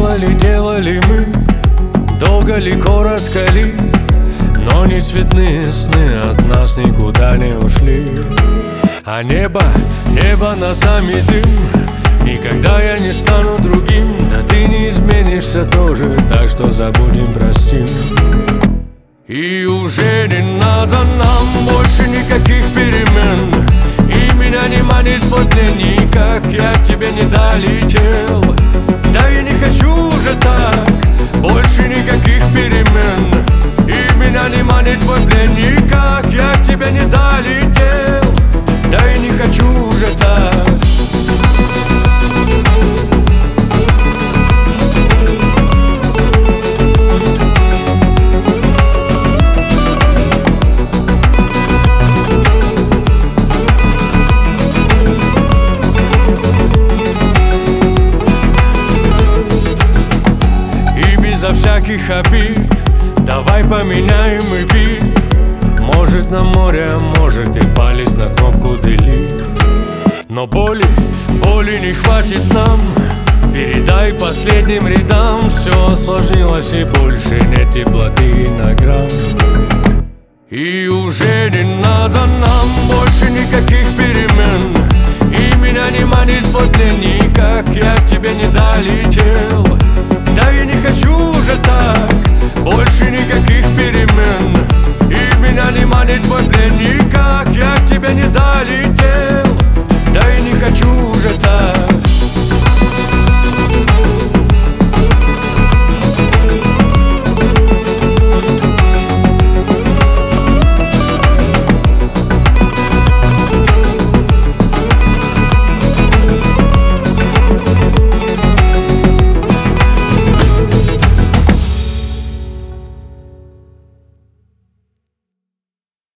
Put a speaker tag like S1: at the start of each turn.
S1: делали мы, долго ли, коротко ли, но не цветные сны от нас никуда не ушли. А небо над нами дым, никогда я не стану другим. Да ты не изменишься тоже, так что забудем, простим. И уже не надо нам больше никаких перемен, и меня не манит твой дневник, как я к тебе не долетел. Да я не хочу уже так, больше никаких перемен, и меня не манит твой дневник, как я к тебе не долетел. Да я не хочу уже так. Безо всяких обид давай поменяем и вид. Может на море, а может и палец на кнопку delete. Но боли не хватит нам. Передай последним рядам, все осложнилось и больше нет теплоты и наград.